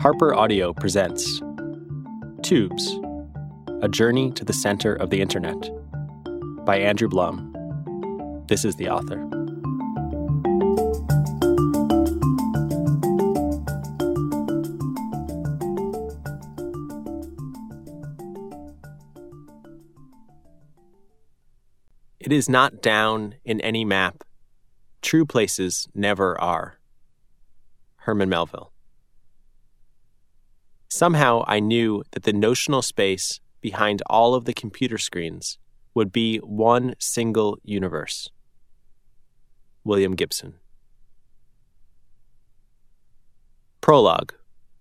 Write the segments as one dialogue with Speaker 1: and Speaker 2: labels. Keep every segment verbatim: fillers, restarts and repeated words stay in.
Speaker 1: Harper Audio presents Tubes, A Journey to the Center of the Internet by Andrew Blum. This is the author. It is not down in any map. True places never are. Herman Melville. Somehow I knew that the notional space behind all of the computer screens would be one single universe. William Gibson. Prologue.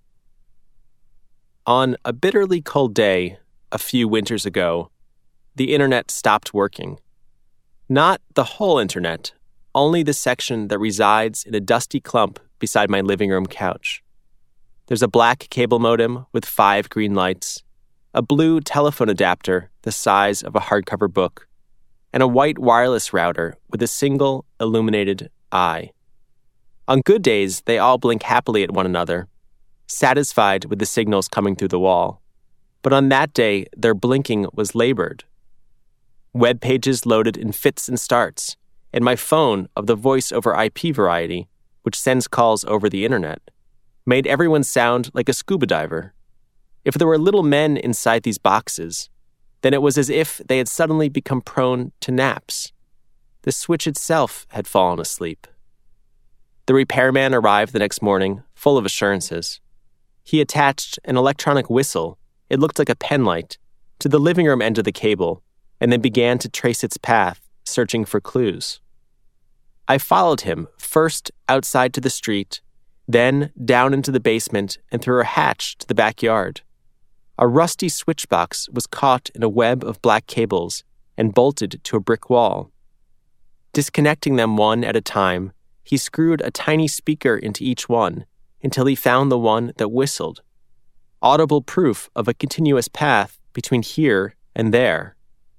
Speaker 1: On a bitterly cold day a few winters ago, the internet stopped working. Not the whole internet, only the section that resides in a dusty clump beside my living room couch. There's a black cable modem with five green lights, a blue telephone adapter the size of a hardcover book, and a white wireless router with a single illuminated eye. On good days, they all blink happily at one another, satisfied with the signals coming through the wall. But on that day, their blinking was labored. Web pages loaded in fits and starts, and my phone of the voice-over I P variety, which sends calls over the internet, made everyone sound like a scuba diver. If there were little men inside these boxes, then it was as if they had suddenly become prone to naps. The switch itself had fallen asleep. The repairman arrived the next morning, full of assurances. He attached an electronic whistle, it looked like a penlight, to the living room end of the cable, and then began to trace its path, searching for clues. I followed him, first outside to the street, then down into the basement and through a hatch to the backyard. A rusty switchbox was caught in a web of black cables and bolted to a brick wall. Disconnecting them one at a time, he screwed a tiny speaker into each one until he found the one that whistled, audible proof of a continuous path between here and there.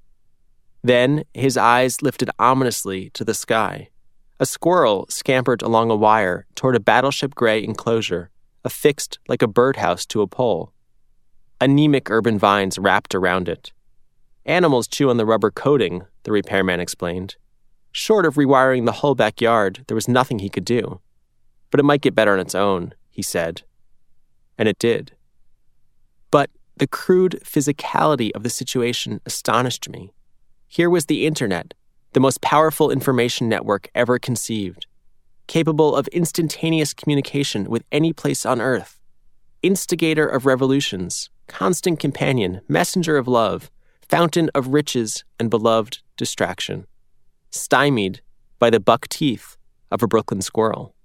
Speaker 1: Then his eyes lifted ominously to the sky. A squirrel scampered along a wire toward a battleship gray enclosure, affixed like a birdhouse to a pole. Anemic urban vines wrapped around it. Animals chew on the rubber coating, the repairman explained. Short of rewiring the whole backyard, there was nothing he could do. But it might get better on its own, he said. And it did. But the crude physicality of the situation astonished me. Here was the internet, the most powerful information network ever conceived, capable of instantaneous communication with any place on Earth, instigator of revolutions, constant companion, messenger of love, fountain of riches and beloved distraction, stymied by the buck teeth of a Brooklyn squirrel.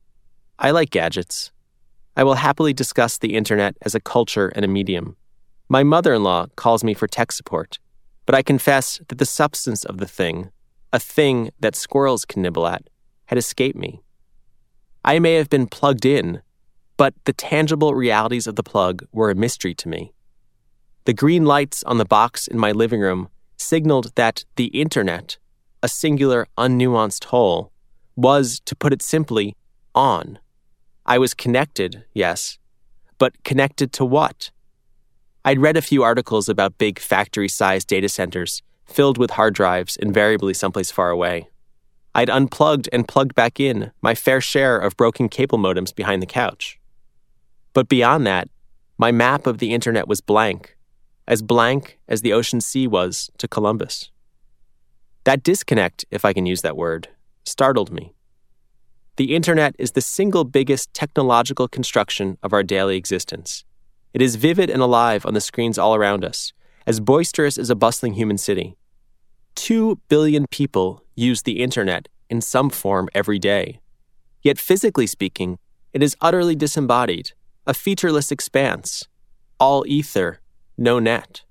Speaker 1: I like gadgets. I will happily discuss the internet as a culture and a medium. My mother-in-law calls me for tech support, but I confess that the substance of the thing, a thing that squirrels can nibble at, had escaped me. I may have been plugged in, but the tangible realities of the plug were a mystery to me. The green lights on the box in my living room signaled that the internet, a singular, unnuanced whole, was, to put it simply, on. I was connected, yes, but connected to what? I'd read a few articles about big factory-sized data centers filled with hard drives, invariably someplace far away. I'd unplugged and plugged back in my fair share of broken cable modems behind the couch. But beyond that, my map of the internet was blank, as blank as the ocean sea was to Columbus. That disconnect, if I can use that word, startled me. The internet is the single biggest technological construction of our daily existence. It is vivid and alive on the screens all around us, as boisterous as a bustling human city. Two billion people use the internet in some form every day. Yet physically speaking, it is utterly disembodied, a featureless expanse, all ether, no net.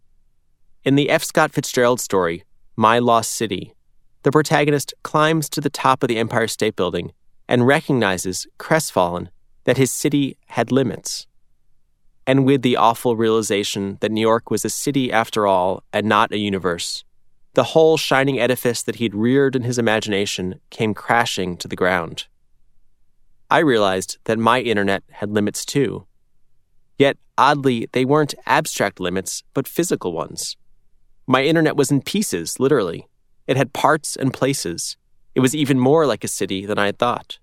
Speaker 1: In the F. Scott Fitzgerald story, My Lost City, the protagonist climbs to the top of the Empire State Building and recognizes, crestfallen, that his city had limits. And with the awful realization that New York was a city after all and not a universe, the whole shining edifice that he'd reared in his imagination came crashing to the ground. I realized that my internet had limits too, oddly, they weren't abstract limits, but physical ones. My internet was in pieces, literally. It had parts and places. It was even more like a city than I had thought.